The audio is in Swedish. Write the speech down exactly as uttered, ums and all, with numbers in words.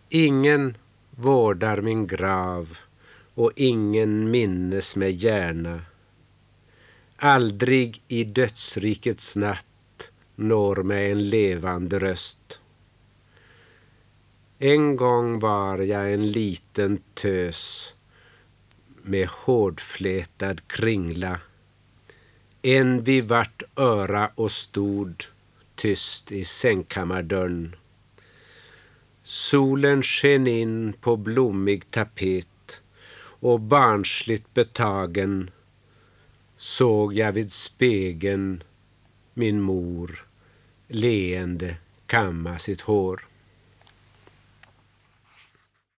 Ingen vårdar min grav och ingen minnes mig gärna. Aldrig i dödsrikets natt når mig en levande röst. En gång var jag en liten tös med hårdflätad kringla, en vid vart öra och stod tyst i sängkammardörren. Solen sken in på blommig tapet och barnsligt betagen såg jag vid spegeln min mor leende kamma sitt hår.